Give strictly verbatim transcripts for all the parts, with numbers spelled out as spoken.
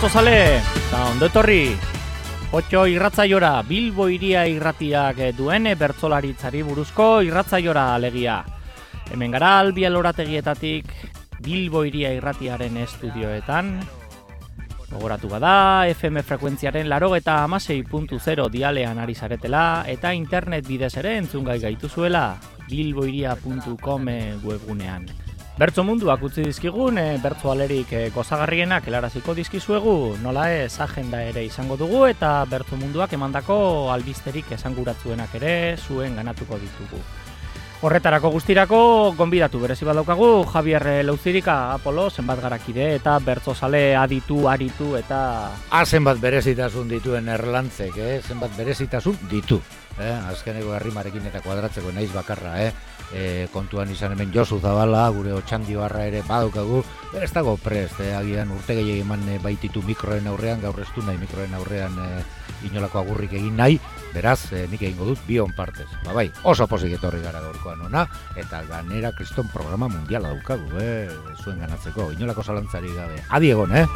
bertzozale, eta ondo etorri, Potxo irratzaiora, Bilbo iria irratiak duen bertzolaritzari buruzko irratzaiora alegia. Hemen gara Albi Alorategietatik Bilbo iria irratiaren estudioetan. Gogoratu bada, F M frekuentziaren laurogeita hamasei puntu zero dialean ari zaretela eta internet bidez ere entzungai gaituzuela bilboiria puntu com webgunean. Bertso munduak utzi dizkigun, e, bertso alerik e, gozagarrienak helaraziko dizkizuegu, nola ez agenda ere izango dugu eta bertso munduak emandako albisterik esanguratzuenak ere zuen ganatuko ditugu. Horretarako guztirako gonbidatu berezi badaukagu, Javier Lauzirika, Apolo, zenbat garakide eta bertzozale aditu, aritu eta... Ah, zenbat berezitasun dituen erlantzek, eh? Zenbat berezitasun ditu. Eh? Azkeneko herrimarekin eta kuadratzeko naiz bakarra, eh? E, kontuan izan hemen Josu Zabala, gure Otxandioarra ere badaukagu, ez dago prest, eh? Agian urte gehiago eman baititu mikroen aurrean, gaur ez du nahi mikroen aurrean eh, inolako agurrik egin nahi, beraz, eh, nik egingo dut bion partez. Ba bai, oso pozik etorri gara gaurkoan ona, eta ganera kriston programa mundiala daukagu, eh? Zuen ganatzeko, inolako zalantzari gabe. Adi egon, eh?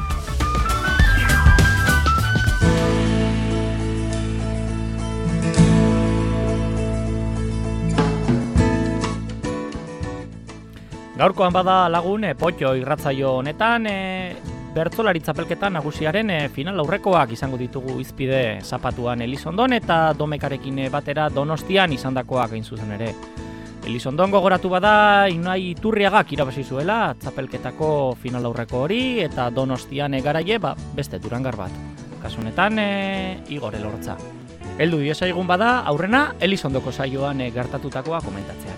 Gaurkoan bada lagun, e, Potxo irratzaio honetan, e, bertzolari txapelketan nagusiaren e, final aurrekoak izango ditugu izpide zapatuan Elizondon eta Domekarekin batera Donostian izandakoak gain zuzen ere. Elizondon gogoratu bada, Inai Iturriagak irabazi zuela txapelketako final aurreko hori eta Donostian e, garaie ba, beste durangar bat. Kasu honetan, e, Igor Elortza. Heldu diezaigun bada, aurrena Elizondoko saioan e, gertatutakoa komentatzeari.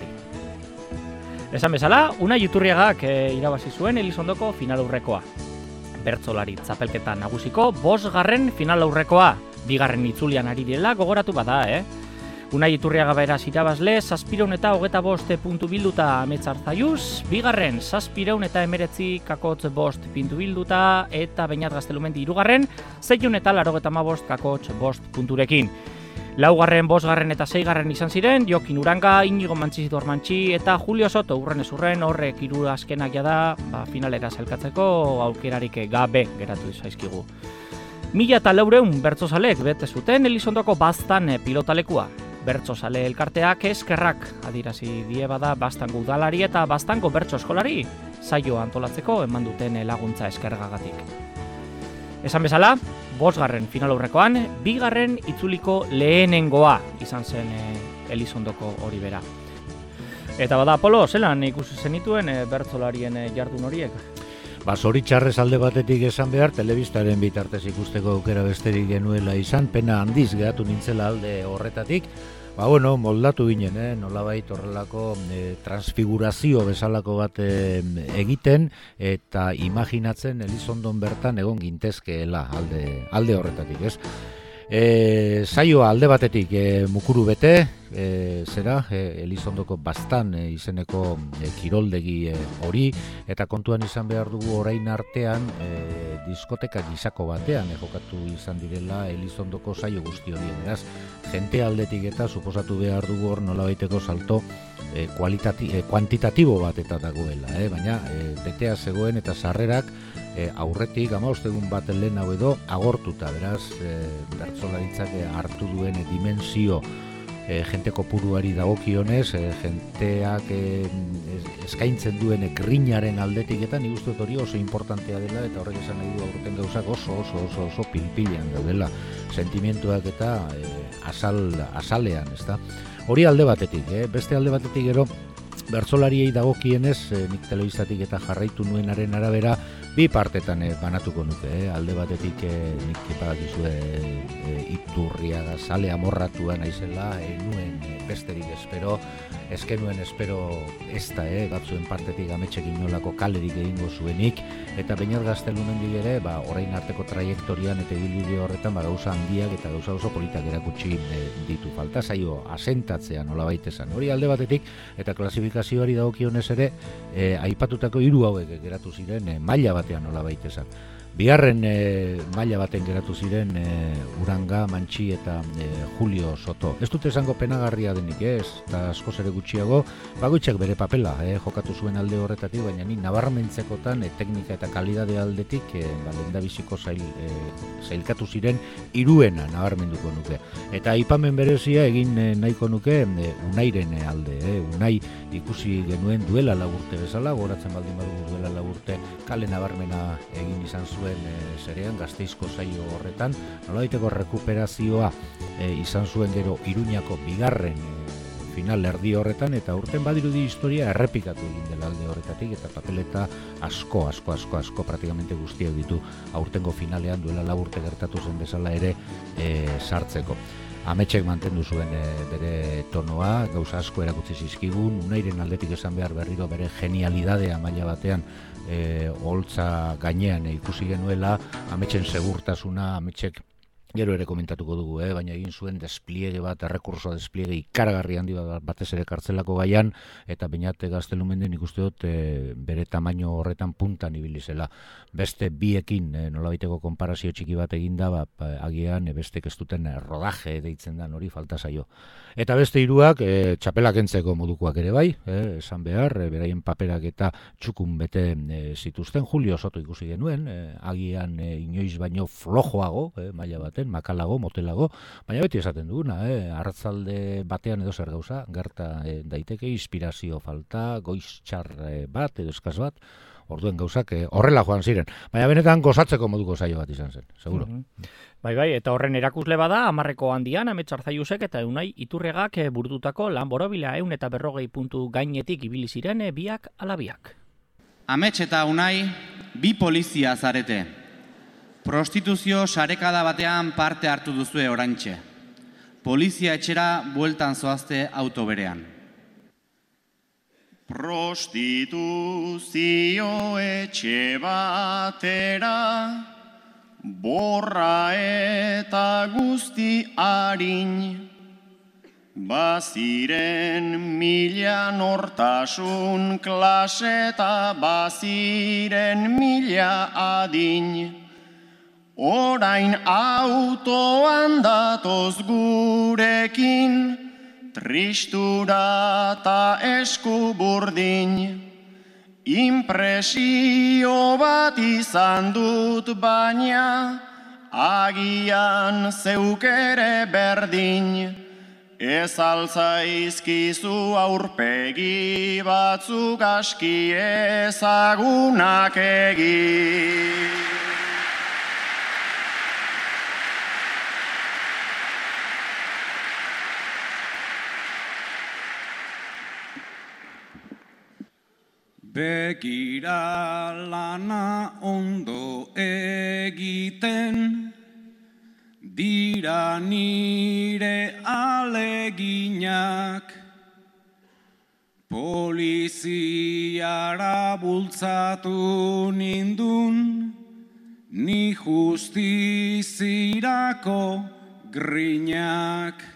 Esan bezala, Unai Iturriagak e, irabazi zuen Elizondoko final aurrekoa. Bertzolari txapelketa nagusiko bosgarren final aurrekoa. Bigarren itzulian ari direla gogoratu bada, eh? Unai Iturriaga beraz irabazle, zazpireun eta hogeta bost puntu bilduta ametsarzaiuz, bigarren zazpireun eta emeretzi kakotz bost puntu bilduta eta Beñat Gaztelumendi irugarren, zeiun eta larogeta mabost kakotz bost punturekin. Laugarren, bosgarren eta seigarren izan ziren, Jokin Uranga, Inigo Mantxizidor Mantxi eta Julio Soto urren ezurren horrek hiru azkenak jada ba, finalera zelkatzeko aukerarik gabe geratu zaizkigu. Mila eta laureun bertzozalek bete zuten Elizondoko baztan pilotalekua. Bertzozale elkarteak eskerrak adirazi die bada baztango udalari eta baztango bertso eskolari saio antolatzeko eman duten laguntza eskergagatik. Esan bezala, bosgarren final aurrekoan, bigarren itzuliko lehenengoa izan zen e, Elizondoko hori bera. Eta bada, Apolo, zelan ikusi zenituen e, bertzolarien e, jardun horiek? Ba, zoritxarrez alde batetik esan behar, telebistaren bitartez ikusteko aukera besterik genuela izan, pena handiz geratu nintzela alde horretatik. Ba, bueno, moldatu ginen, eh? Nolabait horrelako eh, transfigurazio bezalako bat eh, egiten eta imaginatzen Elizondon bertan egon gintezkeela alde, alde horretatik, ez? E, saioa alde batetik e, mukuru bete, e, zera, e, Elizondoko baztan e, izeneko e, kiroldegi e, hori, eta kontuan izan behar dugu orain artean e, diskoteka gisako batean e, jokatu izan direla Elizondoko saio guzti horien, eraz, jente aldetik eta suposatu behar dugu hor nolabaiteko salto e, kualitati, e, kuantitatibo bat eta dagoela, e, baina e, betea zegoen eta sarrerak E, aurretik, hamabost egun bat lehenago edo agortuta, beraz, e, bertsolaritzak hartu duen e, dimensio e, jente kopuruari dagokionez, e, jenteak e, eskaintzen duen e, grinaren aldetik eta nik uste hori oso importantea dela eta horrek esan nahi du aurten gauzak oso oso oso oso pilpilean daudela, sentimentuak eta e, asal, asalean, ezta? Hori alde batetik, eh? Beste alde batetik gero, bertsolariei dagokienez, e, nik telebistatik eta jarraitu nuenaren arabera, bi partetan e, banatuko nuke, eh? Alde batetik e, nik badakizue e, Iturriaga zale amorratua naizela, e, nuen e, besterik espero, eskenuen espero ez da, eh? Batzuen partetik ametxekin nolako kalerik egingo zuenik, eta Beñat Gaztelumendi ere, ba, orain arteko traiektorian eta ibilbide horretan ba, gauza handiak eta gauza oso politak erakutsi e, ditu. Falta zaio asentatzea nolabait esan. Hori alde batetik, eta klasifikazioari dagokionez ere, e, aipatutako hiru hauek geratu ziren e, maila batean nolabait esan. Bigarren e, maila baten geratu ziren e, Uranga, Mantxi eta e, Julio Soto. Ez dute esango penagarria denik ez, eta askoz ere gutxiago, bakoitzak bere papela e, jokatu zuen alde horretatik, baina ni nabarmentzekotan e, teknika eta kalidade aldetik e, ba, lehendabiziko zail, e, zailkatu ziren hiruena nabarmenduko nuke. Eta aipamen berezia egin e, nahiko nuke e, Unairen alde, e, Unai ikusi genuen duela laburte bezala, goratzen baldin badugu duela laburte kale nabarmena egin izan zuen e, zerean Gasteizko saio horretan, nolabaiteko rekuperazioa e, izan zuen gero Iruñako bigarren e, final erdi horretan, eta urten badirudi historia errepikatu egin dela alde horretatik, eta papeleta asko, asko, asko, asko, praktikamente guztiak ditu aurtengo finalean duela laburte gertatu zen bezala ere e, sartzeko. Ametxek mantendu zuen e, bere tonoa, gauza asko erakutsi zizkigun, Unairen aldetik esan behar berriro bere genialidadea maila batean e, holtza gainean e, ikusi genuela, Ametxen segurtasuna, Ametxek gero ere komentatuko dugu, eh? Baina egin zuen despliege bat, errekurso despliege ikaragarri handi bat batez ere kartzelako gaian, eta Beñate Gaztelumenden ikuste dut e, bere tamaino horretan puntan ibili zela. Beste biekin e, nolabaiteko konparazio txiki bat eginda, ba, agian e, bestek ez duten rodaje deitzen da hori falta zaio. Eta beste hiruak e, txapelak entzeko modukoak ere bai, e, esan behar, e, beraien paperak eta txukun bete e, zituzten. Julio Soto ikusi genuen, e, agian e, inoiz baino flojoago, e, maila baten, makalago, motelago, baina beti esaten duguna, eh? Arratzalde batean edo zer gauza, gerta eh, daiteke, inspirazio falta, goiz txar eh, bat edo eskaz bat, orduen gauzak eh, horrela joan ziren. Baina benetan gozatzeko moduko saio bat izan zen, seguro. Mm-hmm. Bai, bai, eta horren erakusle bada, hamarreko handian, Amets Arzaiusek eta Unai Iturregak eh, burututako lan borobila ehun eta berrogei puntu gainetik ibili ziren eh, biak ala biak. Amets eta Unai, bi polizia zarete. Prostituzio sarekada batean parte hartu duzue oraintxe. Polizia etxera bueltan zoazte auto berean. Prostituzio etxe batera, borra eta guzti harin, baziren mila nortasun klase eta baziren mila adin. Orain autoan datoz gurekin, tristura eta esku burdin. Impresio bat izan dut baina, agian zeukere berdin. Ez altzaizkizu aurpegi batzuk aski ezagunak egin. Begira lana ondo egiten, dira nire aleginak, poliziara bultzatu nindun, ni justizirako grinak.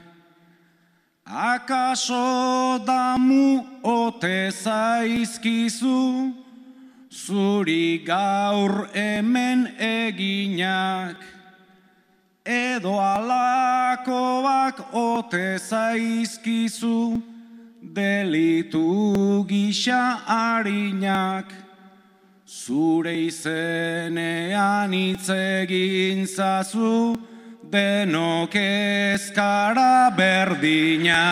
Akaso damu ote zaizkizu, zuri gaur hemen eginak. Edo alakoak ote zaizkizu, delitu gisa harinak. Zure izenean hitz egin zazu, denok ezkara berdina.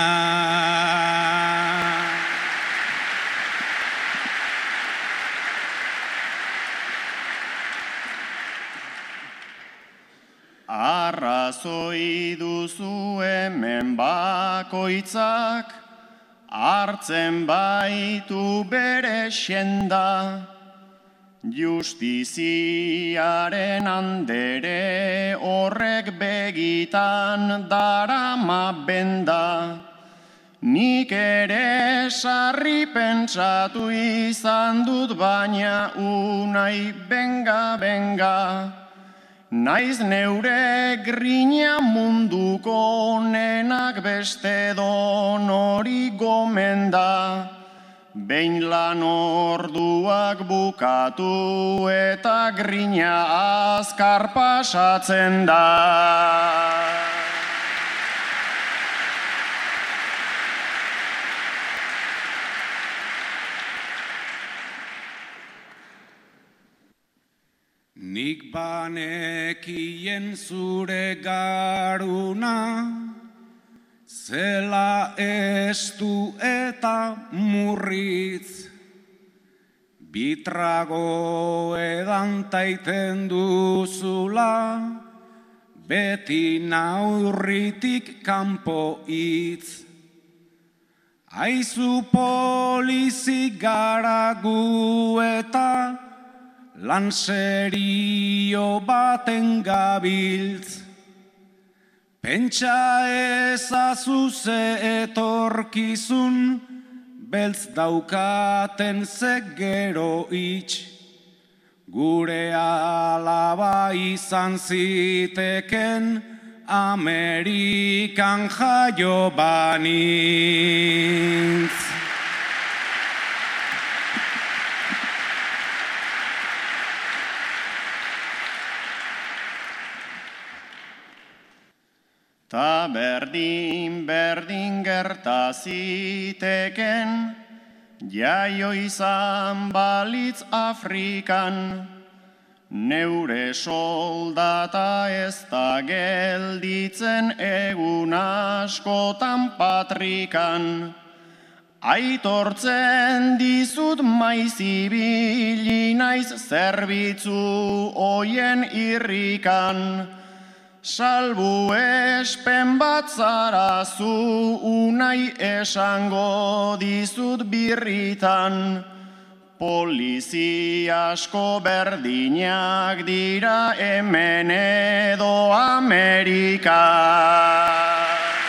Arrazoi duzu hemen bakoitzak, hartzen baitu bere xenda. Justiziaren andere horrek begitan darama benda. Nik ere sarri pentsatu izan dut baina Unai benga benga. Naiz neure grina munduko onenak beste donori gomenda. behin lan orduak bukatu eta grina azkar pasatzen da. Nik banekien zure garuna, zela estu eta murritz, bitrago edan taiten duzula, beti naurritik kanpo hitz. Aizu polizik gara gu eta lan serio baten gabiltz. Pentsa ezazu ze etorkizun, beltz daukaten ze gero itx. Gure alaba izan ziteken, Amerikan jaio banintz. Ta berdin berdin gerta ziteken, jaio izan balitz Afrikan, neure soldata ez da gelditzen egun askotan patrikan. Aitortzen dizut maiz ibili naiz zerbitzu hoien irrikan. Salbu espen bat zara zu unai esango dizut birritan. Polizia asko berdinak dira hemen edo Amerika.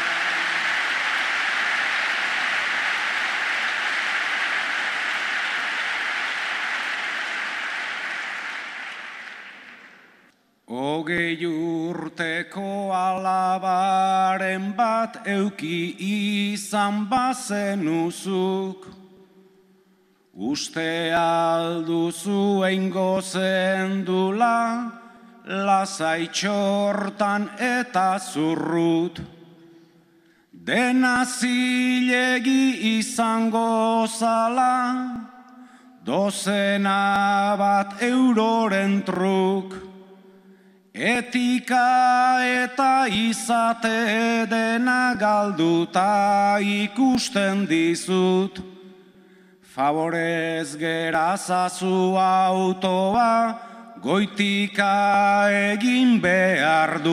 Hogei urteko alabaren bat euki izan bazenuzuk, uste alduzu eingo zendula, lasaitxortan eta zurrut. Dena zilegi izango zala, dozena bat euroren truk. Etika eta izate dena galduta ikusten dizut. Favorez gerazazu autoa, goitika egin behar du.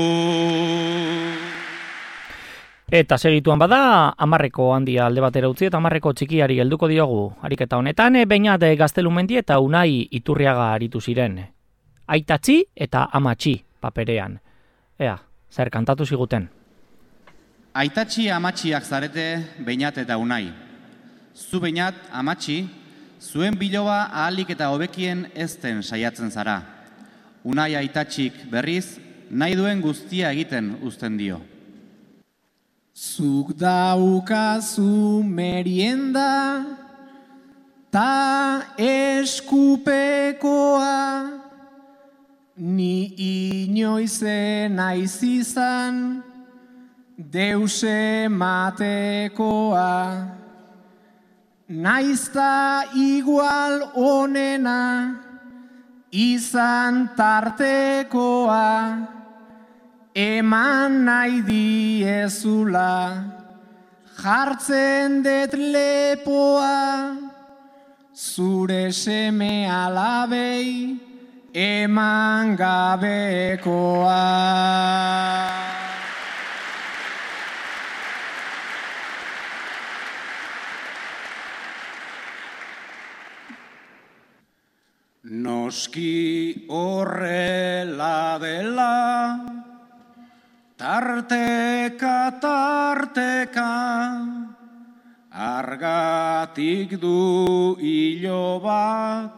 Eta segituan bada, amarreko handia alde batera utzi eta amarreko txikiari helduko diogu. Ariketa honetan, Beñat Gaztelumendi eta Unai Iturriaga aritu ziren. Aitatxi eta amatxi paperean. Ea, zer kantatu ziguten. Aitatxi amatxiak zarete Beñat eta Unai. Zu Beñat amatxi, zuen biloba ahalik eta hobekien ezten saiatzen zara. Unai aitatxik berriz, nahi duen guztia egiten uzten dio. Zuk daukazu merienda, ta eskupekoa, ni inoize naiz izan, deuse matekoa. Naizta igual onena, izan tartekoa, eman nahi diezula, jartzen det lepoa, zure seme alabei, eman gabekoa. Noski horrela dela, tarteka, tarteka, argatik du ilobak,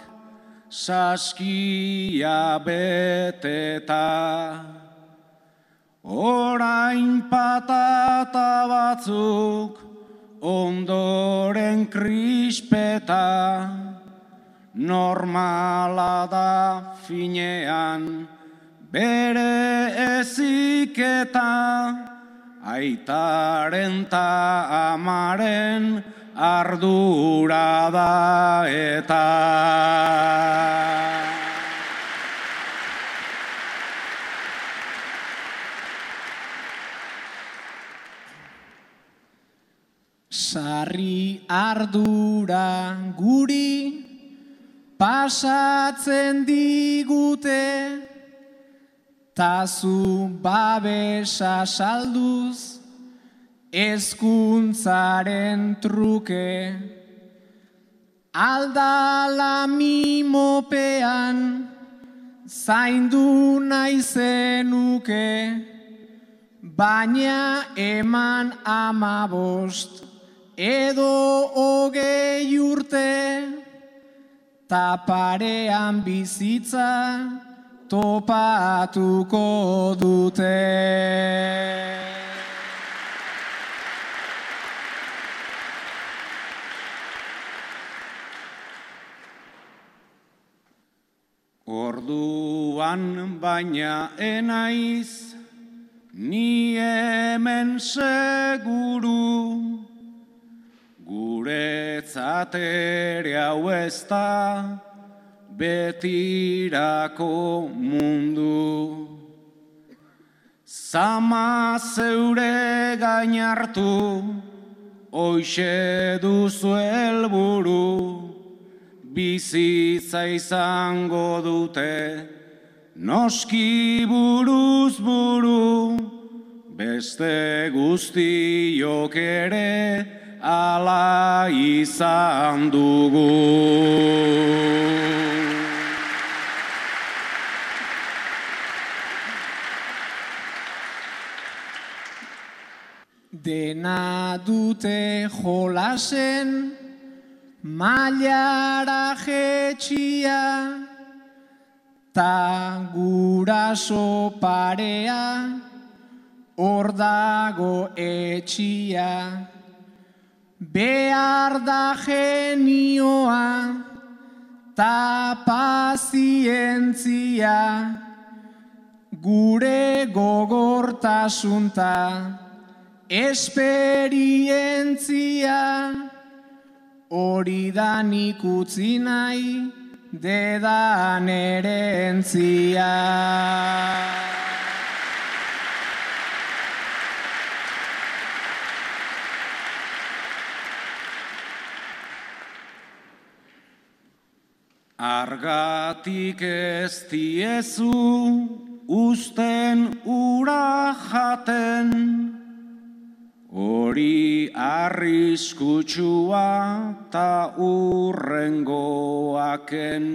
saskia beteta. Orain patata batzuk, ondoren krispeta, normala da finean, bere eziketa, aitaren ta amaren ardura da eta. Sarri ardura guri pasatzen digute, tazu babesa salduz hezkuntzaren truke. Aldala mimopean zaindu nahi zenuke, baina eman amabost edo hogei urte, taparean bizitza topatuko dute. Orduan baina enaiz, ni hemen seguru, guretzat ere hau ez da betirako mundu. Zama zeure gain hartu, hoixe duzu helburu, bizitza izango dute, noski buruz buru, beste guztiok ere ala izan dugu. Dena dute jolasen, mailara jetxia, ta guraso parea, hor dago etxia. Behar da genioa, ta pazientzia, gure gogortasunta, esperientzia, hori da nik utzi nahi dedan erentzia. Argatik ez diezu usten ura jaten, hori arriskutsua ta urrengoaken.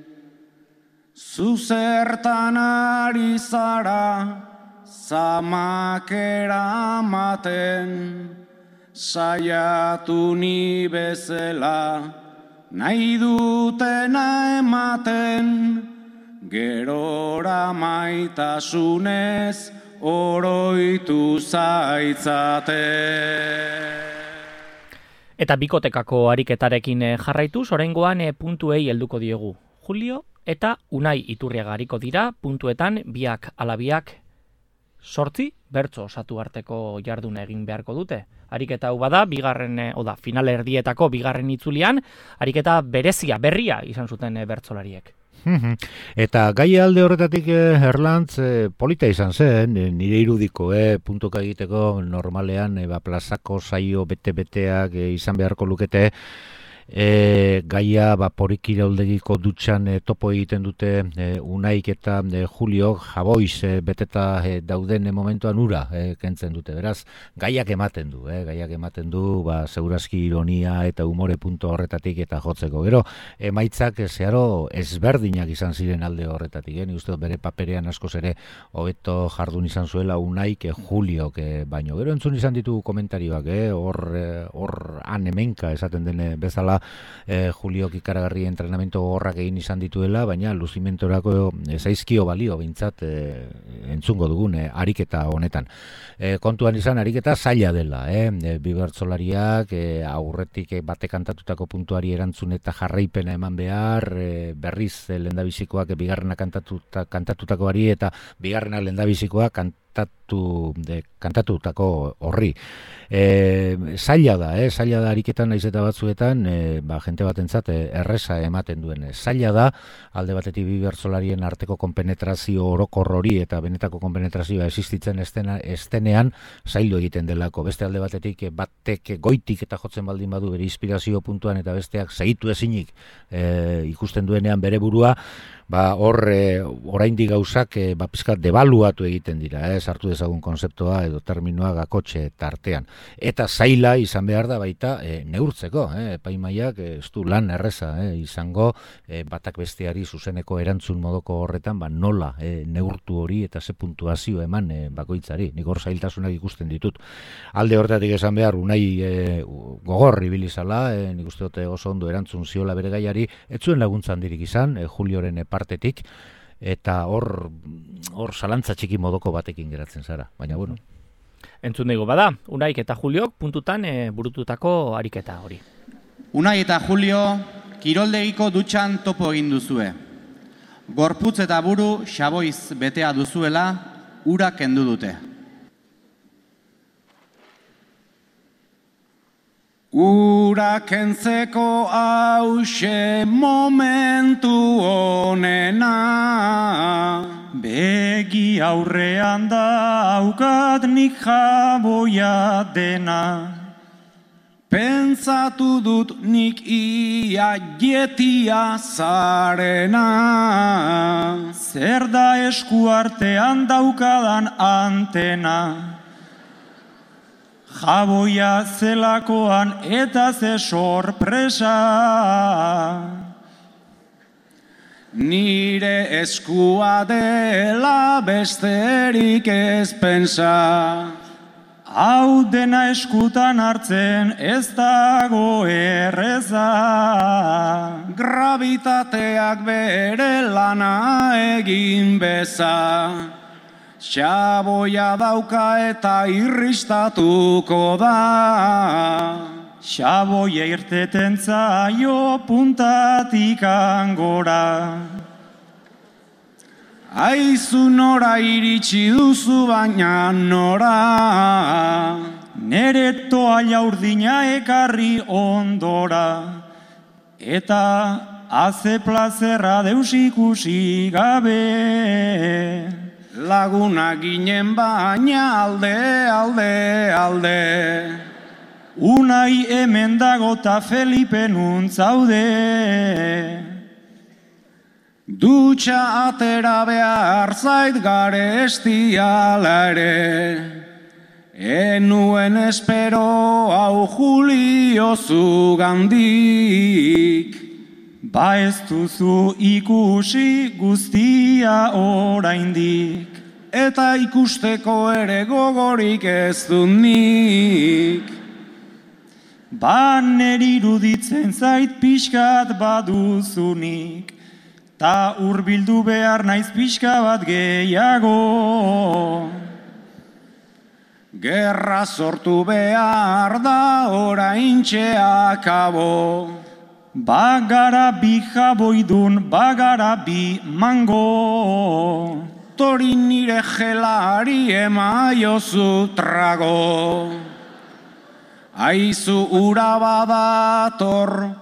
Zuzertan ari zara zamakera maten, saiatu ni bezala nahi dutena ematen, gerora maitasunez oroitu zaitzate. Eta bikotekako ariketarekin jarraituz, oraingoan puntuei helduko diegu. Julio eta Unai Iturriaga ariko dira puntuetan biak alabiak sortzi bertso osatu arteko jarduna egin beharko dute. Ariketa hau bada, bigarren, oda, final erdietako bigarren itzulian, ariketa berezia, berria izan zuten bertsolariek. Eta gai alde horretatik Erlantz polita izan zen, nire irudiko, eh, puntuka egiteko normalean eh, ba, plazako saio bete-beteak eh, izan beharko lukete, E, gaia ba, porikirauldegiko dutxan e, topo egiten dute e, Unaik eta e, Julio jaboiz e, beteta e, dauden e, momentuan ura e, kentzen dute. Beraz, gaiak ematen du, e, gaiak ematen du, ba, segurazki ironia eta umore punto horretatik eta jotzeko. Gero, emaitzak e, zeharo ezberdinak izan ziren alde horretatik. E, ni uste bere paperean askoz ere hobeto jardun izan zuela Unaik e, Julio e, baino. Gero entzun izan ditugu komentarioak, hor e, hor han hemenka esaten dene bezala, e, Juliok ikaragarri entrenamendu gogorrak egin izan dituela, baina luzimentorako zaizkio balio bintzat e, entzungo dugun e, ariketa honetan. E, kontuan izan ariketa zaila dela, eh? e, bi bertsolariak e, aurretik e, bate kantatutako puntuari erantzun eta jarraipena eman behar, e, berriz e, lehendabizikoak e, bigarrena kantatuta, kantatutakoari eta bigarrena lehendabizikoak kantatu, de, kantatutako horri. E, zaila da, eh? zaila da ariketan naiz eta batzuetan, e, ba, jente batentzat e, erresa ematen duen. Zaila da, alde batetik bi bertsolarien arteko konpenetrazio orokor hori eta benetako konpenetrazioa existitzen estena, estenean zaildu egiten delako. Beste alde batetik batek goitik eta jotzen baldin badu bere inspirazio puntuan eta besteak segitu ezinik e, ikusten duenean bere burua, ba hor e, oraindik gauzak e, ba pizkat debaluatu egiten dira, eh, sartu dezagun konzeptua edo terminoa gakotxe tartean. Eta zaila izan behar da baita e, neurtzeko, eh, epaimaiak ez du lan erreza eh, izango e, batak besteari zuzeneko erantzun modoko horretan ba nola e, neurtu hori eta ze puntuazio eman e, bakoitzari. Nik hor zailtasunak ikusten ditut. Alde horretatik esan behar unai e, gogor ibilizala, e, nik uste dute oso ondo erantzun ziola bere gaiari, ez zuen laguntza handirik izan, e, Julioren e, partetik, eta hor hor zalantza txiki modoko batekin geratzen zara, baina bueno. Entzun dugu bada, Unaik eta Juliok puntutan e, burututako ariketa hori. Unai eta Julio kiroldegiko dutxan topo egin duzue. Gorputz eta buru xaboiz betea duzuela, ura kendu dute. Ura kentzeko hause momentu honena, begi aurrean daukat nik jaboia dena. Pentsatu dut nik ia jetia zarena. Zer da esku artean daukadan antena. Jaboia zelakoan eta ze sorpresa. Nire eskua dela besterik ez pensa. Hau dena eskutan hartzen ez dago erreza. Gravitateak bere lana egin beza. Xaboia dauka eta irristatuko da. Xaboia irteten zaio puntatik angora. Aizu nora iritsi duzu baina nora. Nere toalla urdina ekarri ondora. Eta haze plazerra deus ikusi gabe. Laguna ginen baina alde, alde, alde. Unai hemen dago ta Felipe nuntzaude. Dutxa atera behar zait garesti ala ere. Enuen espero hau Julio zugandik. Ba ez duzu ikusi guztia oraindik. Eta ikusteko ere gogorik ez dut nik. Ba neri iruditzen zait pixkat baduzunik. Ta hurbildu behar naiz pixka bat gehiago. Gerra sortu behar da oraintxe akabo. Bagara bi jaboidun, bagara bi mango. Tori nire gelari emaiozu trago. Aizu ura badator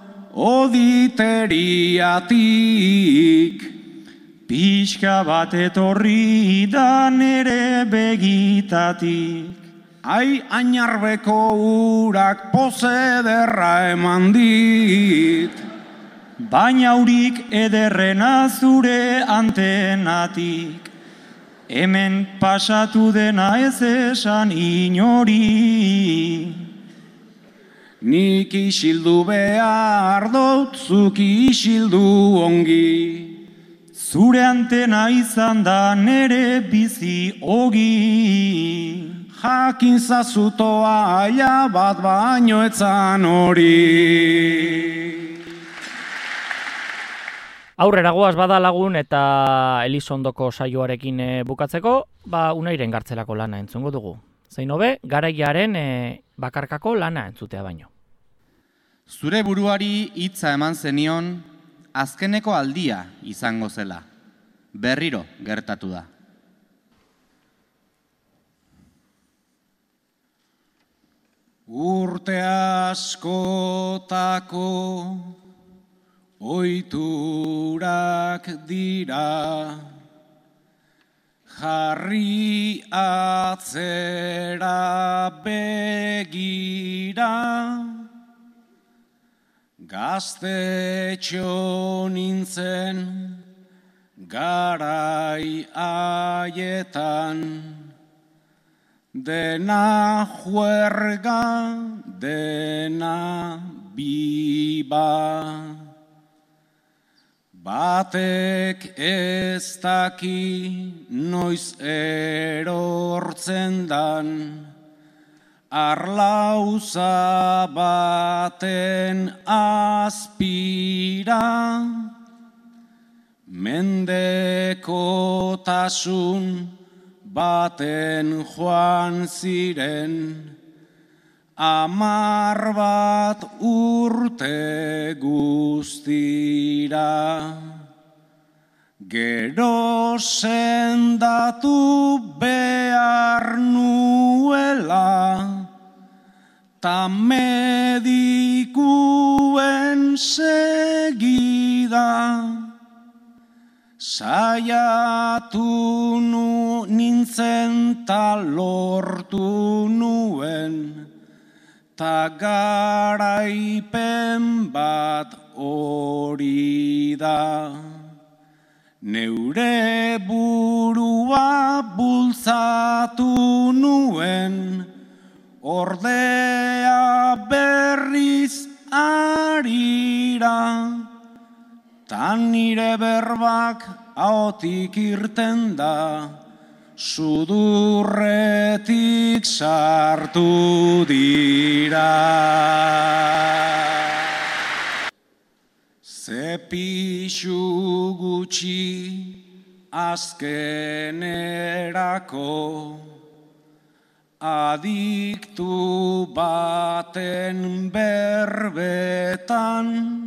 oditeriatik. Pixka bat etorri da nere begitatik. Ai, ainarbeko urak pose derra eman dit. Baina urik ederrena zure antenatik. Hemen pasatu dena ez esan inori. Nik isildu behar dut, zuk isildu ongi. Zure antena izan da nere bizi ogi. Jakin zazutoa aia bat baino etzan hori. Aurrera goaz bada lagun eta Elizondoko saioarekin e, bukatzeko, ba Unairen gartzelako lana entzungo dugu. Zein hobe, garaiaren e, bakarkako lana entzutea baino. Zure buruari hitza eman zenion, azkeneko aldia izango zela. Berriro gertatu da. Urte askotako ohiturak dira, jarri atzera begira, gaztetxo nintzen garai haietan, dena juerga, dena biba. Batek ez daki noiz erortzen dan, arlauza baten azpira, mendekotasun baten joan ziren, amar bat urte guztira. Gero sendatu behar nuela, ta medikuen segida, saiatu nu nintzen ta lortu nuen, ta garaipen bat hori da. Neure burua bultzatu nuen, ordea berriz arira, ta nire berbak ahotik irten da, sudurretik sartu dira. Ze pixu gutxi azkenerako, adiktu baten berbetan,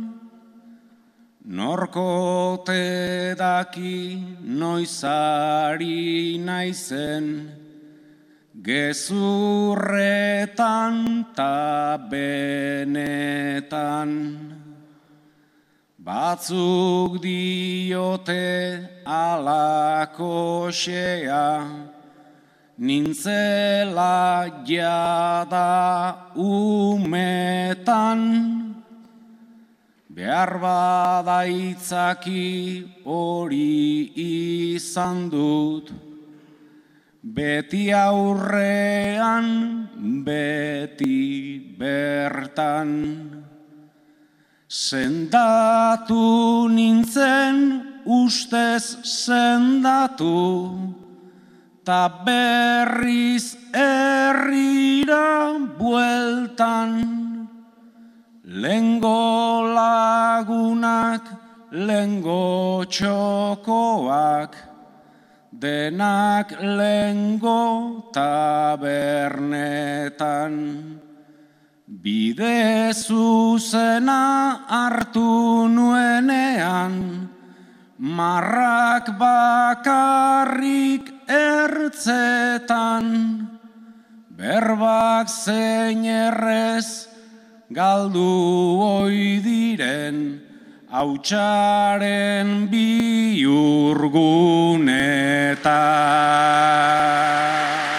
norkote daki noizari naizen, gezurretan ta benetan. Batzuk diote alakoxea, nintzela jada umetan, behar bada itzaki hori izan dut, beti aurrean, beti bertan. Sendatu nintzen ustez sendatu, ta berriz herrira bueltan. Lengo lagunak, lengo txokoak, denak lengo tabernetan. Bide zuzena hartu nuenean, marrak bakarrik ertzetan, berbak zein errez galdu oi diren, hautsaren bihurgunetan.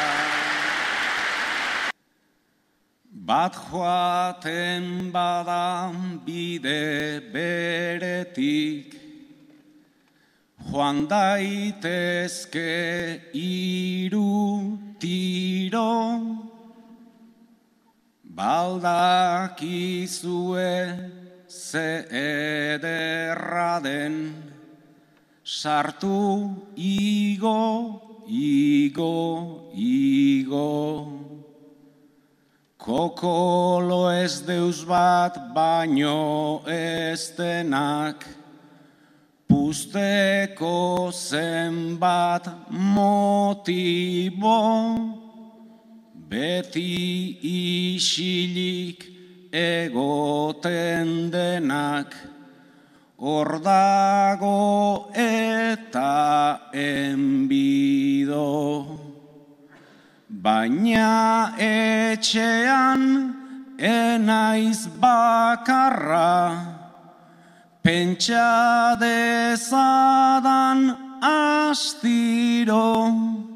Bat joaten bada bide beretik, joan daitezke hiru tiro, baldakizue ze ederra den, sartu igo, igo, igo. Kokolo ez deus bat baino ez denak, usteko zenbat motibo, beti isilik egoten denak, hor dago eta enbido. Baina etxean enaiz bakarra, pentsa dezadan astiro,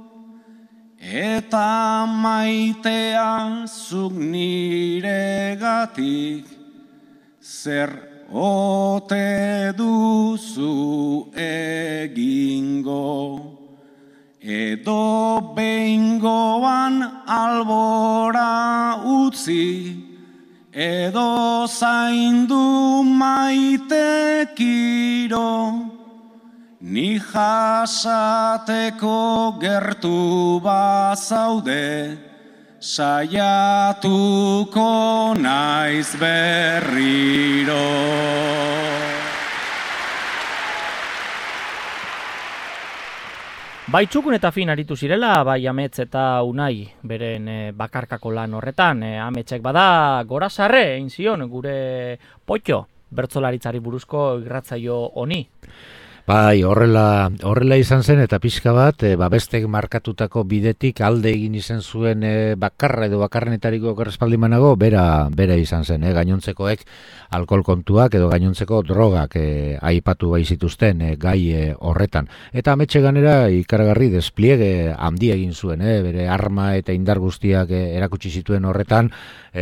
eta maitea zuk niregatik zer ote duzu egingo. Edo behingoan albora utzi, edo zaindu maitekiro, ni jasateko gertu bazaude, saiatuko naiz berriro. Bai Txukun eta Fin aritu zirela, bai Amets eta Unai beren e, bakarkako lan horretan. E, Ametsek bada gorazarre egin zion gure Potxo bertsolaritzari buruzko irratzaio honi. Bai, horrela, horrela izan zen eta pixka bat, e, babestek markatutako bidetik alde egin izan zuen e, bakarra edo bakarrenetariko korrespaldimanago, bera, bera izan zen, e, gainontzekoek alkohol kontuak edo gainontzeko drogak e, aipatu bai zituzten e, gai e, horretan. Eta Ametxe ganera ikaragarri despliege handi egin zuen, e, bere arma eta indar guztiak e, erakutsi zituen horretan, e,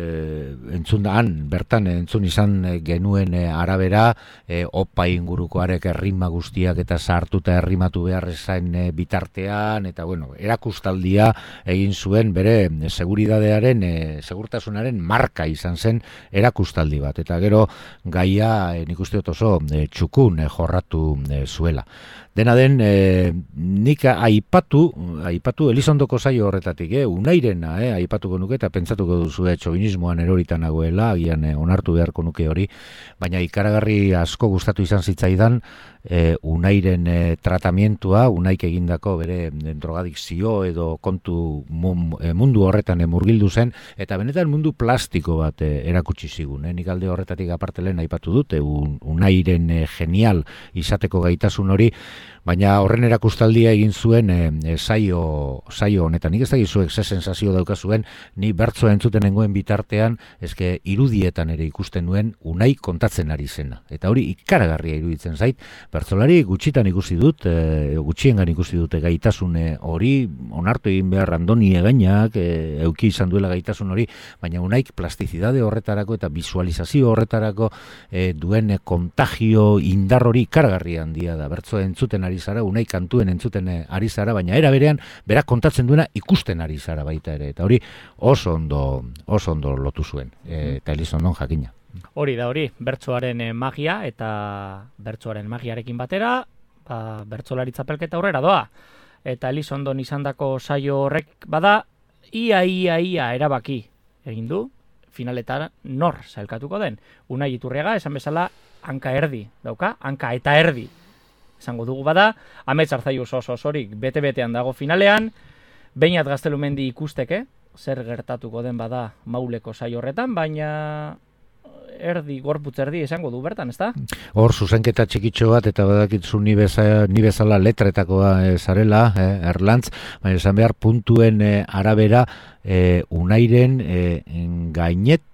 e, entzun da, han, bertan entzun izan genuen e, arabera, e, opa ingurukoarek herri guztiak eta sartuta errimatu behar ezain e, bitartean, eta bueno, erakustaldia egin zuen bere seguridadearen, e, segurtasunaren marka izan zen erakustaldi bat, eta gero gaia e, nik uste dut oso e, txukun e, jorratu e, zuela. Dena den, e, nik aipatu, aipatu Elizondoko saio horretatik, eh, Unairena, eh, aipatuko nuke eta pentsatuko duzu eh, txobinismoan erorita nagoela, agian eh, onartu beharko nuke hori, baina ikaragarri asko gustatu izan zitzaidan, E, Unairen e, tratamientua, Unaik egindako bere drogadikzio edo kontu mundu horretan e, murgildu zen, eta benetan mundu plastiko bat e, erakutsi zigun. E, nik alde horretatik aparte lehen aipatu dute, un, Unairen e, genial izateko gaitasun hori, baina horren erakustaldia egin zuen e, e, saio, saio honetan. Nik ez dakizuek ze sensazio daukazuen, ni bertsoa entzuten nengoen bitartean, eske irudietan ere ikusten nuen Unai kontatzen ari zena. Eta hori ikaragarria iruditzen zait, bertsolari gutxitan ikusi dut, e, gutxiengan ikusi dute gaitasune hori, onartu egin behar Andoni Egainak, e, euki izan duela gaitasun hori, baina Unaik plastizidade horretarako eta visualizazio horretarako e, duen kontagio indar hori ikaragarria handia da. Bertsoa entzuten ari zara, Unaik kantuen entzuten ari zara, baina era berean, berak kontatzen duena ikusten ari zara baita ere, eta hori oso ondo, oso ondo lotu zuen, e, eta Elizondon jakina. Hori da hori, bertsoaren magia eta bertsoaren magiarekin batera, ba, bertsolaritza pelketa aurrera doa. Eta Elizondon izandako saio horrek bada, ia, ia, ia erabaki egin du, finaletan nor sailkatuko den. Unai Iturriaga, esan bezala, hanka erdi dauka, hanka eta erdi. Esango dugu bada, Amets Arzaiu oso osorik bete-betean dago finalean, Beñat Gaztelumendi ikusteke, zer gertatuko den bada Mauleko saio horretan, baina erdi, gorputz erdi esango du bertan, ezta? Hor, zuzenketa txikitxo bat, eta badakitzu ni, beza, ni bezala letretakoa e, zarela, e, Erlantz, baina esan behar puntuen e, arabera e, Unairen e, gainet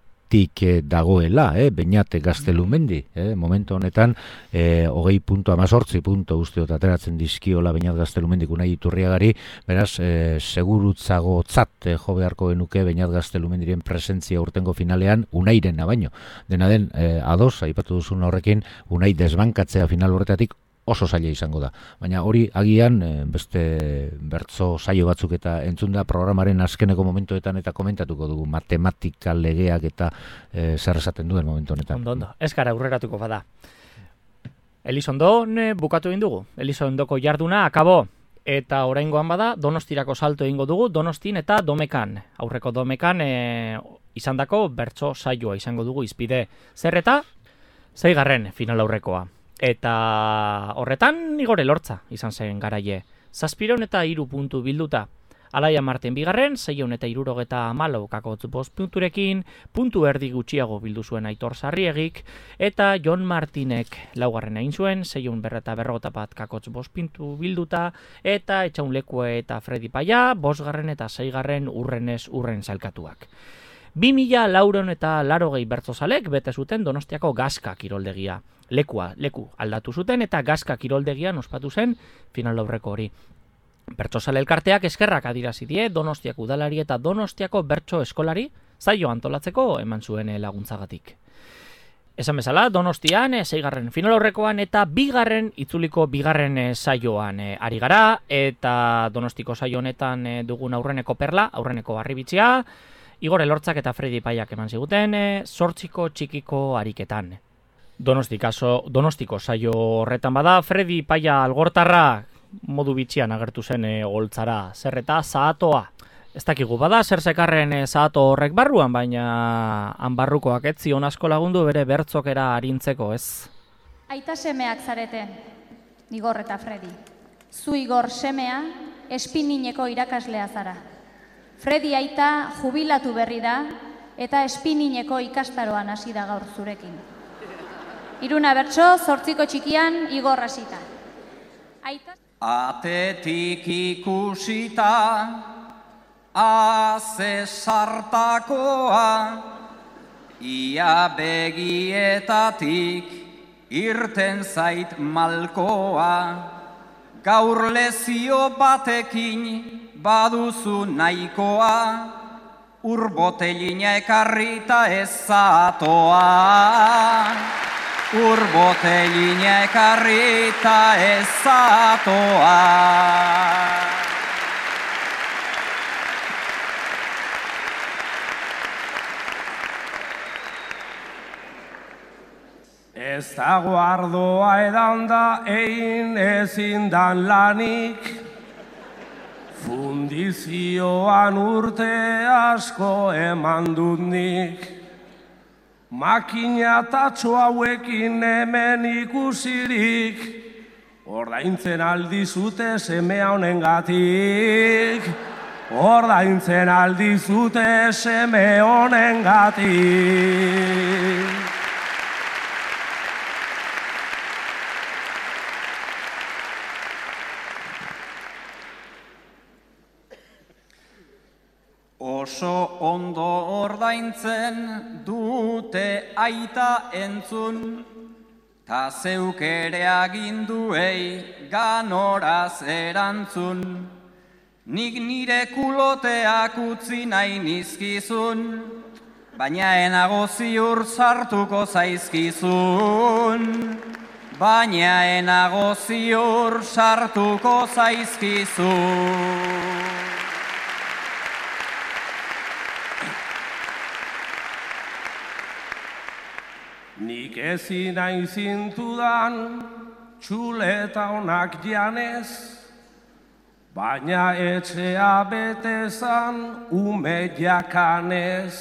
dagoela, eh, Beñat Gaztelumendi, eh, momentu honetan, eh, hogei punto, amazortzi punto usteot ateratzen dizkiola Beñat Gaztelumendik Unai Iturriagari, beraz, eh, segurutzago tzat eh, jo beharko genuke Beñat Gaztelumendiren presentzia urtengo finalean Unairena baino. Dena den, eh, ados, aipatu duzun horrekin, Unai desbankatzea final horretatik oso zaila izango da. Baina hori agian beste bertso saio batzuk eta entzun da programaren azkeneko momentuetan eta komentatuko dugu matematika legeak eta e, zer esaten duen momentu honetan. Ondo, ondo. Ez gara aurreratuko bada. Elizondon bukatu egin dugu. Elizondoko jarduna akabo. Eta oraingoan bada Donostirako salto egingo dugu, Donostin eta Domekan. Aurreko Domekan e, izandako bertso saioa izango dugu izpide. Zer eta? Zeigarren final aurrekoa. Eta horretan Igor Elortza izan zen garaie. Zazpiron eta hiru puntu bilduta. Alaia Marten bigarren, seiehun eta hirurogeta hamalau kakotz bost punturekin, puntu erdi gutxiago bildu zuen Aitor Sarriegik, eta Jon Martinek laugarren egin zuen, seiehun berreta berrogeta bat kakotz bost puntu bilduta, eta Etxaun Lekue eta Fredi Paia, bosgarren eta seigarren urrenez urren zailkatuak. Bi mila lauron eta larogei bertzozalek bete zuten Donostiako Gazka kiroldegia. Lekua, leku aldatu zuten eta Gazka kiroldegian ospatu zen final aurreko hori. Bertsozale elkarteak eskerrak adirazi die Donostiako udalari eta Donostiako bertso eskolari zaio antolatzeko eman zuen laguntzagatik. Esan bezala, Donostian seigarren final aurrekoan eta bigarren itzuliko bigarren saioan ari gara, eta Donostiko saio honetan dugun aurreneko perla, aurreneko harribitzia, Igor Elortzak eta Fredi Paiak eman ziguten zortziko txikiko ariketan. Donostikaso, Donostiko saio horretan bada, Fredi Paia algortarra modu bitxian agertu zen e, goltzara, zer eta zahatoa. Ez dakigu bada, zer zekarren e, zahato horrek barruan, baina han barrukoak ez zion asko lagundu bere bertzokera arintzeko, ez? Aita semeak zarete, Igor eta Fredi. Zu Igor semea, espinineko irakaslea zara. Fredi aita jubilatu berri da, eta espinineko ikastaroan hasi da gaur zurekin. Iruna bertso, zortziko txikian, Igor hasita. Aita... Atetik ikusita, aze sartakoa, ia begietatik irten zait malkoa, gaur lezio batekin baduzu nahikoa, urbotelina ekarrita ez zatoa. Urbotelina ekarrita ez zatoa. Ez dago ardoa edan da egin ezin dan lanik, fundizioan urte asko eman dut nik. Makina tatxo hauekin hemen ikusirik, ordaintzen aldizute semea honengatik. Ordaintzen aldizute seme honengatik. Oso ondo ordaintzen dute aita entzun, ta zeuk ere aginduei ganoraz erantzun. Nik nire kuloteak utzi nahi nizkizun, baina enago ziur sartuko zaizkizun. Baina enago ziur sartuko zaizkizun. Nik ezin hain zintudan txuleta onak janez, baina etxea betezan ume jakanez.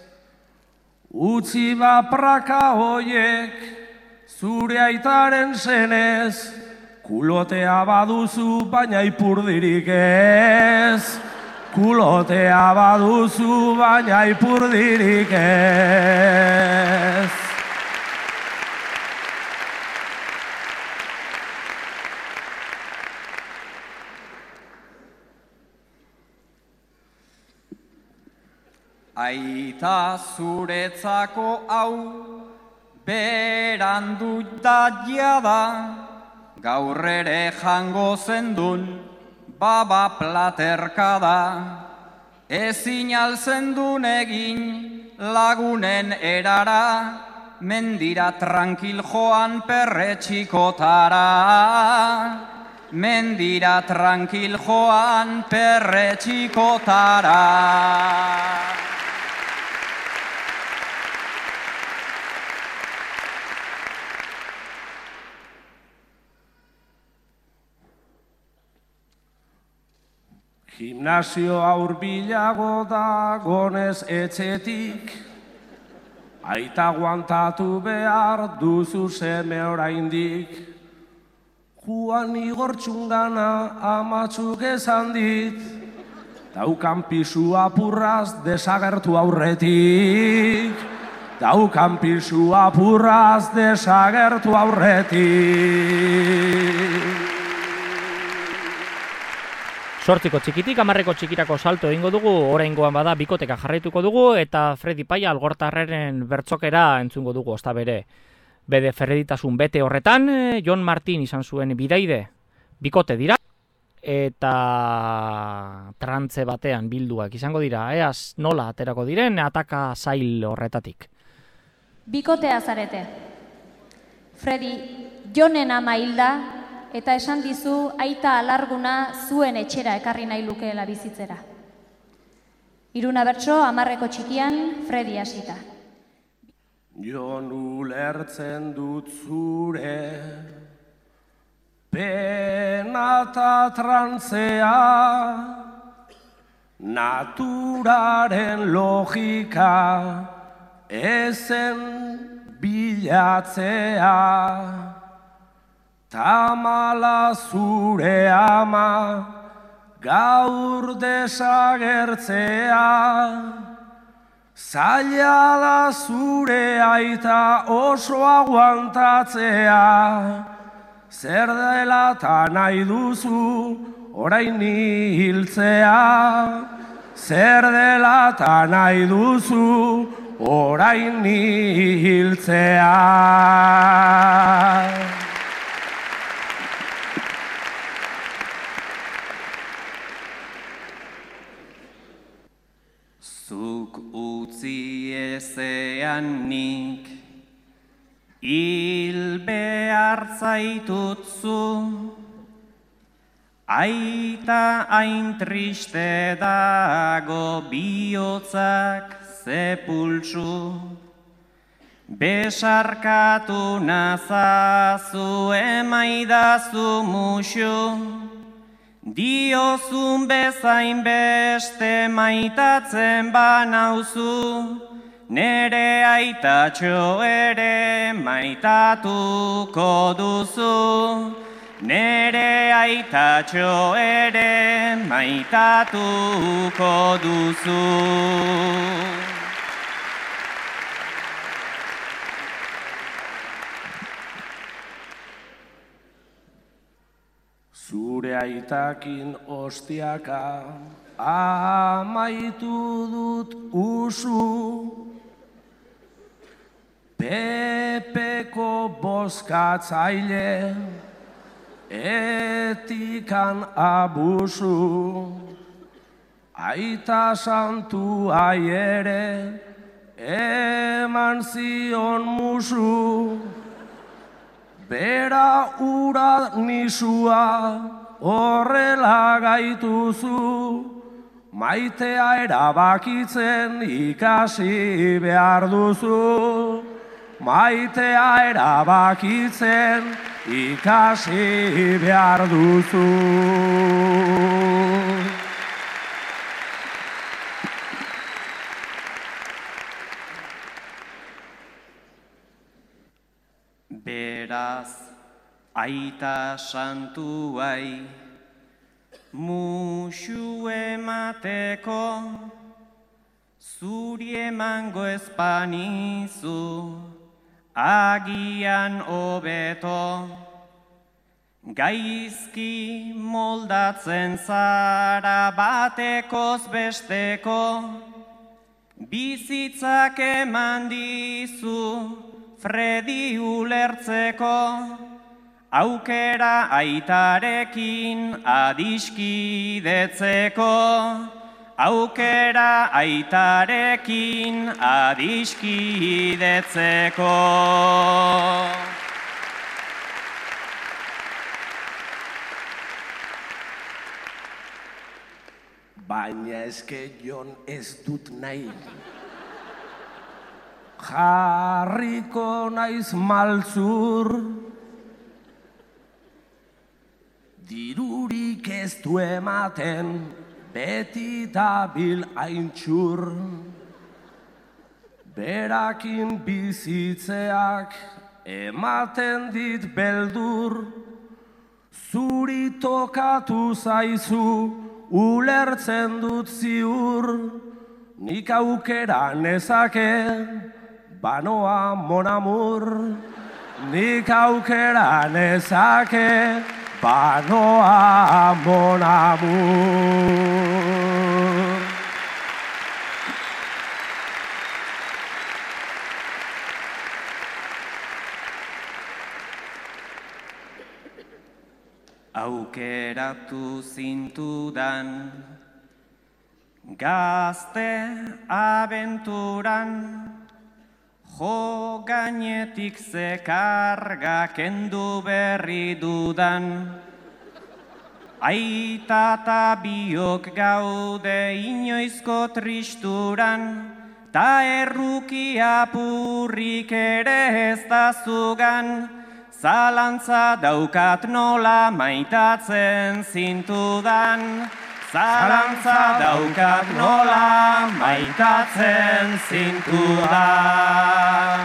Utzi bapraka hoiek zure aitaren zenez, kulotea baduzu baina ipurdirik ez. Kulotea baduzu baina ipurdirik ez. Aita zuretzako hau berandu da jada, gaur ere jango zendun baba platerkada. Ezin alzendun egin lagunen erara, mendira tranquil joan perretxikotara. Mendira tranquil joan perretxikotara. Gimnasio aurbilago dagonez etxetik, Aita guantatu behar duzu seme oraindik. Juan Igor txungana amatxuk esan dit, daukan pisu apurraz desagertu aurretik. Daukan pisu apurraz desagertu aurretik. Sortziko txikitik, hamarreko txikirako salto egingo dugu, oraingoan bada bikoteka jarraituko dugu, eta Fredi Paia algortarraren bertzokera entzungo dugu, ozta bere. Bede ferreditasun bete horretan, Jon Martin izan zuen bidaide, bikote dira, eta trantze batean bilduak izango dira, eaz nola aterako diren, ataka zail horretatik. Bikotea zarete. Fredi, Jonen ama hilda, eta esan dizu aita alarguna zuen etxera ekarri nahi lukeela bizitzera. Iruna bertso, hamarreko txikian, Fredi hasita. Jon ulertzen dut zure pena eta trantzea, naturaren logika ezen bilatzea. Tamala zure ama gaur desagertzea, zaila da zure aita oso aguantatzea, zer dela ta nahi duzu orain hiltzea, zer dela ta nahi duzu orain hiltzea. Zuk utzi ezean nik, hil behar zaitutzu, aita hain triste dago bihotzak zepultsu, besarkatu nazazu emaidazu musu, diozun bezain beste maitatzen banauzu, nere aitatxo ere maitatuko duzu, nere aitatxo ere maitatuko duzu. Zure aitakin ostiaka amaitu dut usu, Pepeko bozkatzaile etikan abusu, aita santu aiere eman zion musu, bera ura nisua horrela gaituzu, maitea erabakitzen ikasi behar duzu, maitea erabakitzen ikasi behar duzu. Beraz, aita santuai, musu emateko, zuri emango ezpanizu, agian hobeto, gaizki moldatzen zara batekoz besteko, bizitzak eman dizu, Fredi ulertzeko, aukera aitarekin adiskidetzeko, aukera aitarekin adiskidetzeko. Baina eske Jon ez dut nahi. Jarriko naiz maltzur, dirurik ez du ematen, beti dabil haintxur. Berakin bizitzeak ematen dit beldur, zuri tokatu zaizu ulertzen dut ziur, nik aukera nezake banoa monamur, nik aukera nezake banoa monamur. Aukeratu zintudan, gazte abenturan, jo gainetik ze karga kendu berri dudan. Aita ta biok gaude inoizko tristuran, ta erruki apurrik ere ez da zugan, zalantza daukat nola maitatzen zintudan. Zalantza daukat nola maitatzen zintudan.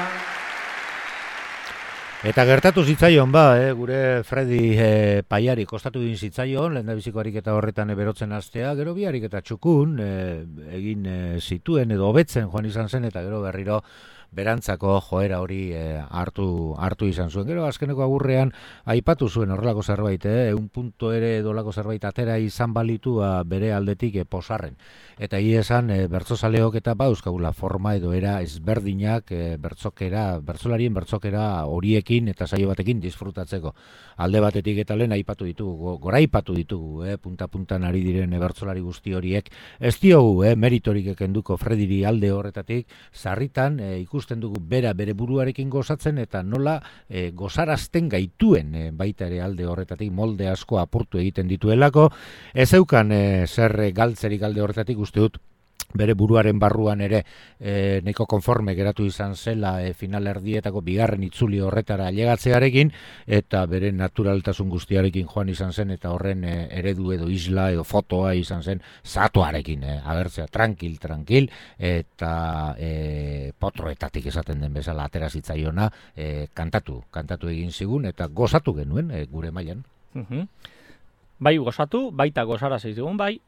Eta gertatu zitzaion ba, eh, gure Fredi eh, Paiari kostatu egin zitzaion, lehendabiziko ariketa horretan berotzen hastea, gero bi ariketa txukun eh, egin eh, zituen edo hobetzen joan izan zen, eta gero berriro berantzako joera hori eh, hartu, hartu izan zuen. Gero azkeneko agurrean aipatu zuen horrelako zerbait, eh, un punto ere edolako zerbait atera izan balitu bere aldetik eh, posarren. Eta hi esan eh, bertsozaleok eta bauzkagula forma edo era ezberdinak eh, bertzokera, bertsolarien bertzokera horiekin eta saio batekin disfrutatzeko. Alde batetik eta lehen aipatu ditugu, gora aipatu ditugu, eh, punta-puntan ari diren eh, bertsolari guzti horiek. Ez diogu eh, meritorik ekenduko Frediri alde horretatik, sarritan eh, ikusten dugu bera bere buruarekin gozatzen eta nola e, gozarazten gaituen e, baita ere alde horretatik molde asko apurtu egiten dituelako. Ez eukan e, zer galtzerik alde horretatik uste dut bere buruaren barruan ere e, nahiko konforme geratu izan zela e, final erdietako bigarren itzuli horretara ailegatzearekin eta bere naturaltasun guztiarekin joan izan zen eta horren e, eredu edo isla edo fotoa izan zen zatuarekin e, agertzea tranquil, tranquil eta e, potroetatik esaten den bezala atera zitzaiona e, kantatu, kantatu egin zigun eta gozatu genuen e, gure mailan. Mhm. Bai gozatu, baita gozara zigun bai,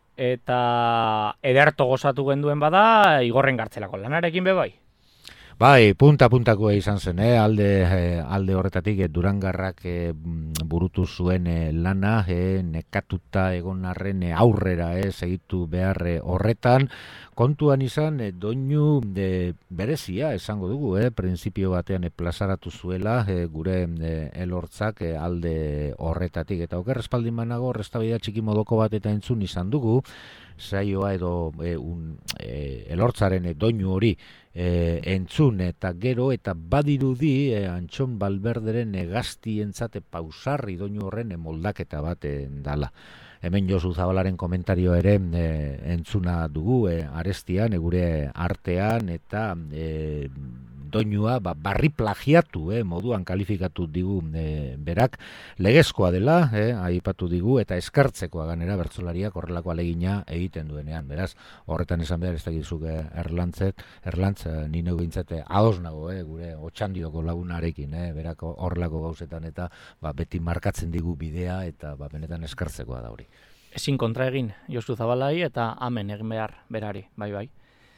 eta ederto gozatu genduen bada Igorren Gartzelako lanarekin be bai. Bai, punta-puntakoa izan zen, eh? alde, eh, alde horretatik eh, Durangarrak eh, burutu zuen eh, lana, eh, nekatuta egon arren eh, aurrera eh, segitu behar eh, horretan, kontuan izan eh, doinu de berezia esango dugu, eh? printzipio batean eh, plazaratu zuela eh, gure eh, elortzak eh, alde horretatik, eta oker espaldin manago restabaida txiki modoko bat eta entzun izan dugu, saioa edo e, un, e, elortzaren e, doinu hori e, entzun eta gero eta badirudi e, Antxon Balberderen e, gaztientzate pausarri doinu horren e, moldaketa bat e, dala. Hemen Josu Zabalaren komentario ere e, entzuna dugu e, arestian, e, gure artean eta e, doinua ba, barri plagiatu eh, moduan kalifikatu digu eh, berak legezkoa dela, eh, aipatu digu eta eskartzekoa ganera bertsolariak horrelako alegina egiten duenean. Beraz, horretan esan behar ez dakizuk eh, erlantzet, erlantz, eh, nino bintzete ahoz nago, eh, gure otxandioko lagunarekin, eh, berak horrelako gauzetan eta ba, beti markatzen digu bidea eta ba, benetan eskartzekoa da hori. Ezin kontra egin Josu Zabalai eta amen egin behar berari, bai bai.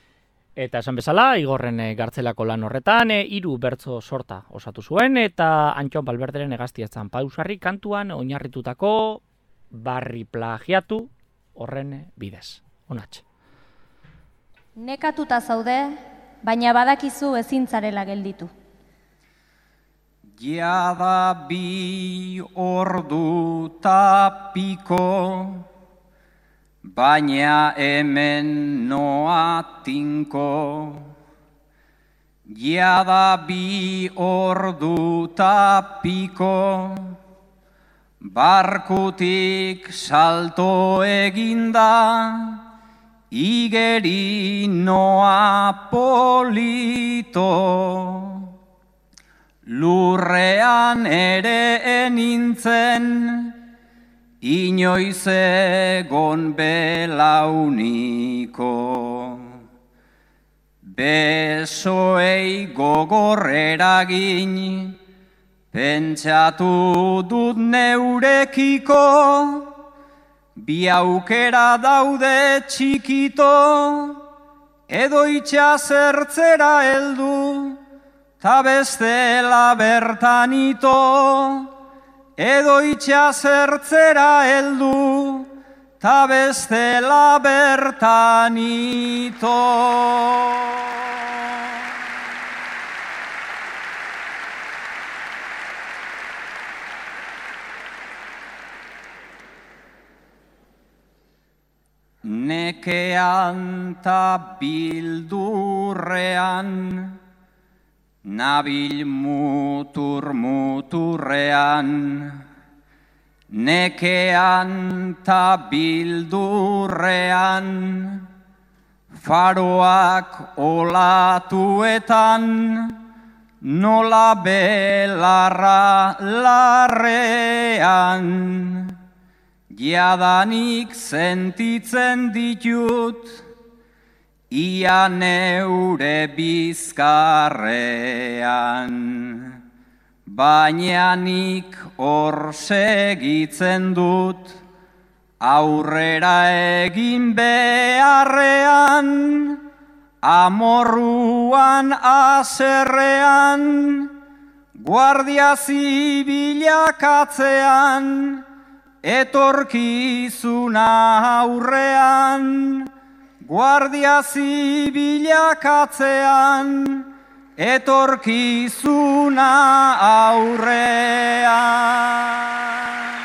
Eta esan bezala, Igorren Gartzelako lan horretan, hiru bertso sorta osatu zuen, eta Antxon Balberderen egaztietzan pausarri kantuan oinarritutako barri plagiatu horren bidez. Onatxe. Nekatuta zaude, baina badakizu ezintzarela gelditu. Jada bi ordu tapiko, baina hemen noa tinko. Jada bi ordu tapiko, barkutik salto eginda, igeri noa polito. Lurrean ere enintzen, inoiz egon belauniko. besoei gogorreragin, pentsatu dut neurekiko, bi aukera daude txikito, edo itxasertzera heldu, ta bestela bertanito, edo itxasertzera heldu, ta bestela bertanito. Nekean ta bildurrean, nabil mutur muturrean, nekean ta bildurrean, faroak olatuetan, nola belarra larrean, jadanik sentitzen ditut, ia neure bizkarrean, baina nik hor segitzen dut, aurrera egin beharrean, amorruan aserrean, guardia zibilak atzean, etorkizuna aurrean, guardia zibilak atzean, etorkizuna aurrean.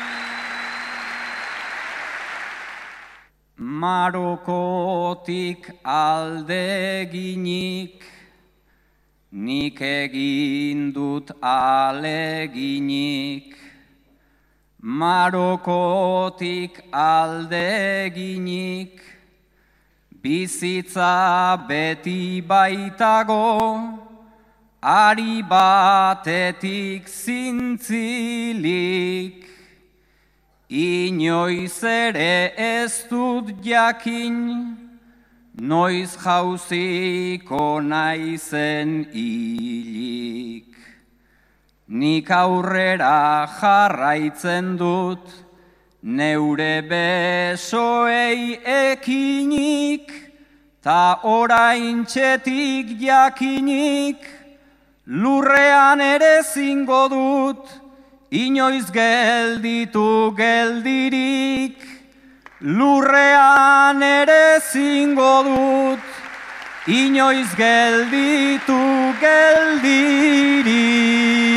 Marokotik aldeginik, nik egin dut aleginik, Marokotik aldeginik, bizitza beti baitago, ari batetik zintzilik, inoiz ere ez dut jakin, noiz jauziko naizen hilik. Nik aurrera jarraitzen dut, neure besoei ekinik, ta oraintxetik jakinik, lurrean ere zingo dut, inoiz gelditu geldirik, lurrean ere zingo dut, inoiz gelditu geldirik.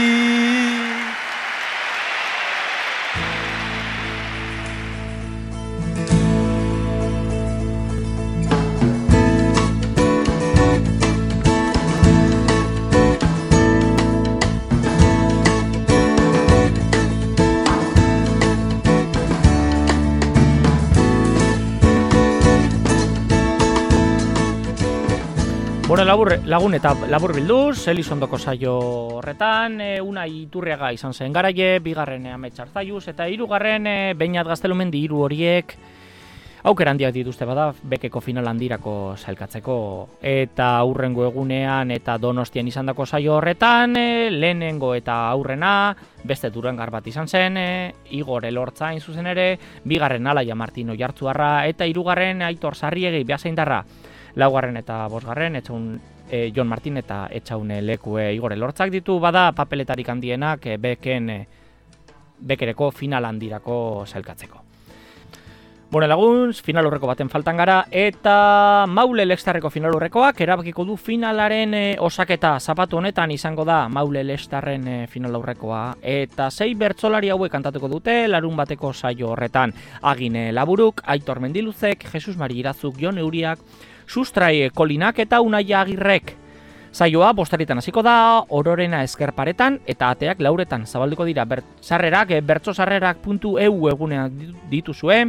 Bueno, labur, lagun eta labur bilduz, Elizondoko saio horretan, e, Unai Iturriaga izan zen garaie, bigarren Amets Arzaiuz, eta hirugarren e, Beñat Gaztelumendi hiru horiek aukera handiak dituzte bada bekeko final handirako sailkatzeko. Eta aurrengo egunean eta Donostian izandako saio horretan, e, lehenengo eta aurrena, beste Durangar bat izan zen, e, Igor Elortza hain zuzen ere, bigarren Alaia Martino Jartzuarra, eta hirugarren Aitor Sarriegi Beasaindarra. Laugarren eta bosgarren, etxaun e, Jon Martin eta etxaune lekue Igor Elortzak ditu, bada papeletarik handienak e, beken, e, bekereko final handirako sailkatzeko. Bueno, lagun, final aurreko baten faltan gara, eta Maule Lextarreko final aurrekoak erabakiko du finalaren e, osaketa zapatu honetan izango da Maule Lextarren e, final aurrekoa, eta sei bertsolari hauek kantatuko dute larun bateko saio horretan. Agine Laburuk, Aitor Mendiluzek, Jesus Mari Irazuk, Jon Euriak, Sustrai Kolinak eta Unaia Agirrek. Saioa bostaritan hasiko da, Ororena Eskerparetan eta ateak lauretan zabalduko dira. Sarrerak, bertso sarrerak puntu e u egunean dituzue,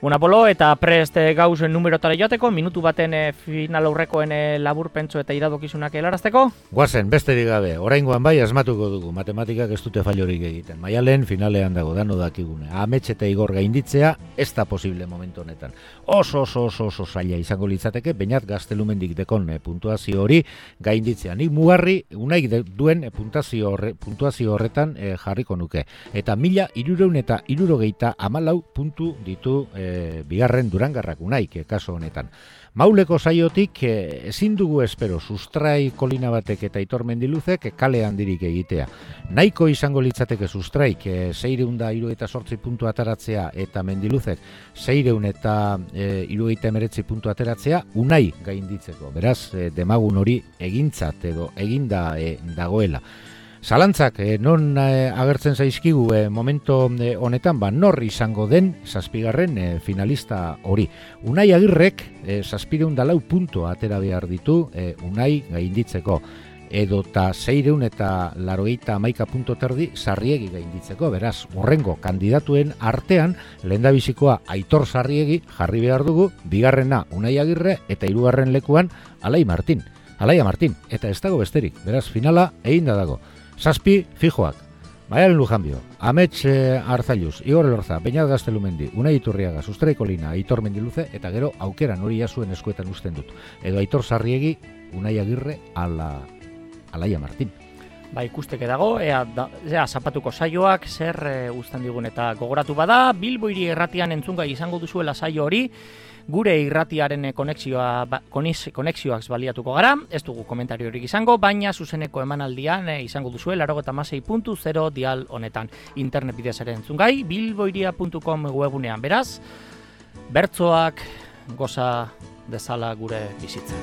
Bueno, Apolo, eta prest gauz numerotara joateko, minutu baten e, final aurrekoen e, laburpentso eta iradokizunak helarazteko? Guazen, besterik gabe, oraingoan bai asmatuko dugu, matematikak ez dute fallorik egiten. Maialen finalean dago, dano dakigune. Amets eta Igor gainditzea, ez da posible momentu honetan. Oso, oso, oso, oso zaila izango litzateke, bainat Gaztelumendik dekon e, puntuazio hori gainditzea. Nik mugarri, unaik duen e, puntuazio, horre, puntuazio horretan e, jarriko nuke. Eta mila irureun eta irurogeita amalau puntu ditu e, bigarren Durangarrak unaik e, kaso honetan. Mauleko saiotik e, ezin dugu espero sustrai kolina batek eta Aitor Mendiluzek e, kale handirik egitea. Nahiko izango litzateke sustraik e, seireun eta hirurogeita zortzi puntu ateratzea eta Mendiluzek seireun eta e, hirurogeita hemeretzi puntu ateratzea unai gainditzeko. Beraz, e, demagun hori egintzat edo eginda e, dagoela. Zalantzak, eh, non eh, agertzen zaizkigu eh, momento eh, honetan, ba, nor izango den zazpigarren eh, finalista hori. Unai Agirrek eh, zazpireun da lau punto atera behar ditu eh, Unai gainditzeko. Edota seireun eta larogeita hamaika punto terdi Sarriegi gainditzeko. Beraz, urrengo kandidatuen artean, lehendabizikoa Aitor Sarriegi jarri behar dugu, bigarrena Unai Agirre eta hirugarren lekuan Alai Martin. Alaia Martin, eta ez dago besterik. Beraz, finala egin da dago. Zazpi, fijoak, Maialen Lujanbio, Amets eh, Arzailuz, Igor Elorza, Beñat Gaztelumendi, Unai Iturriaga, Sustrai Kolina, Aitor Mendiluze, eta gero aukeran hori jasuen eskuetan usten dut. Edo Aitor Sarriegi, Unai Agirre, ala, Alaia Martin. Ba, ikusteke dago, ea, da, ea zapatuko saioak, zer e, uzten digun eta gogoratu bada, Bilbo Hiri Irratian entzungai izango duzuela saio hori, gure irratiaren konexioa, ba, konexioak baliatuko gara, ez dugu komentariorik izango, baina zuzeneko emanaldian e, izango duzue laurogeita hamasei puntu zero dial honetan. Internet bidez ere entzungai, bilboiria puntu com webunean. Beraz, bertsoak goza dezala gure bizitza.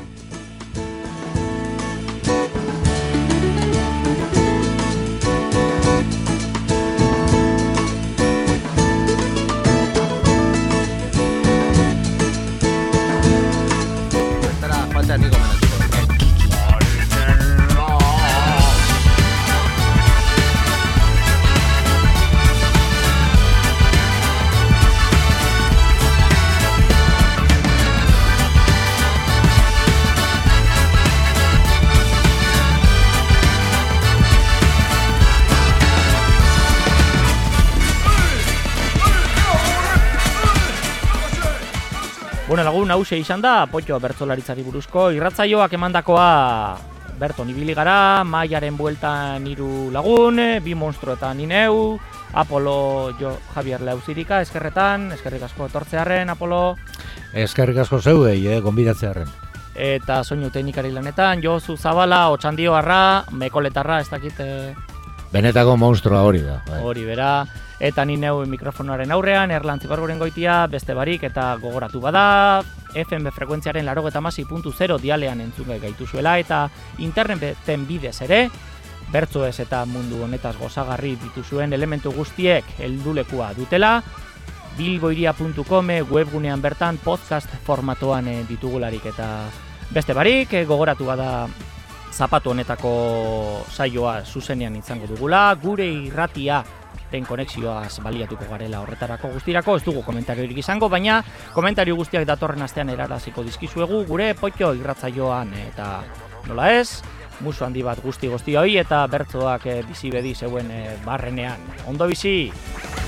Nico Bueno, lagun hause izan da, Potxo bertsolaritzari buruzko irratzaioak emandakoa Berton ibili gara, Maiaren bueltan hiru lagun, bi monstro eta ni neu, Apolo jo Javier Leuzirika, eskerretan, eskerrik asko etortzearren, Apolo. Eskerrik asko zeuei, eh, gonbidatzearren. Eta soinu teknikari lanetan, Josu Zabala, Otxandio Arra, Mekoletarra, ez dakit... Eh... Benetako monstroa hori da. Bai. Hori bera, eta ni neu mikrofonoaren aurrean, Erlantzi Barboren goitia, beste barik eta gogoratu bada, F M frekuentziaren laurogeita hamasei puntu zero dialean entzungai gaituzuela, eta interneten bidez ere, bertsoez eta mundu honetaz gozagarri dituzuen elementu guztiek heldulekua dutela, bilboiria puntu com webgunean bertan podcast formatoan ditugularik, eta beste barik gogoratu bada zapatu honetako saioa zuzenean izango dugula, gure irratia den konexioaz baliatuko garela horretarako guztirako, ez dugu komentariorik izango, baina komentario guztiak datorren astean eraraziko dizkizuegu gure Potxo irratzaioan, eta nola ez, musu handi bat guzti guzti hoi eta bertsoak bizi bedi zeuen barrenean. Ondo bizi!